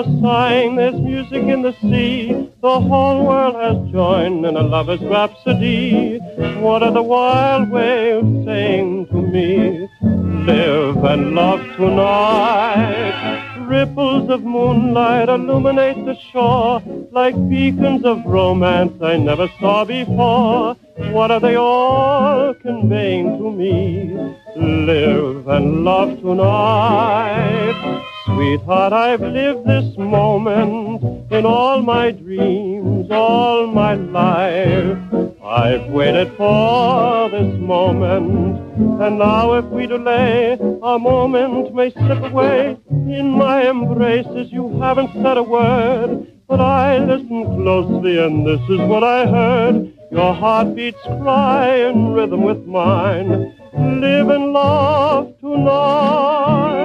are sighing, there's music in the sea. The whole world has joined in a lover's rhapsody. What are the wild waves saying to me? Live and love tonight. Ripples of moonlight illuminate the shore like beacons of romance I never saw before. What are they all conveying to me? Live and love tonight. Sweetheart, I've lived this moment in all my dreams, all my life. I've waited for this moment, and now if we delay, a moment may slip away. In my embraces you haven't said a word, but I listened closely and this is what I heard. Your heartbeats cry in rhythm with mine. Live and love tonight.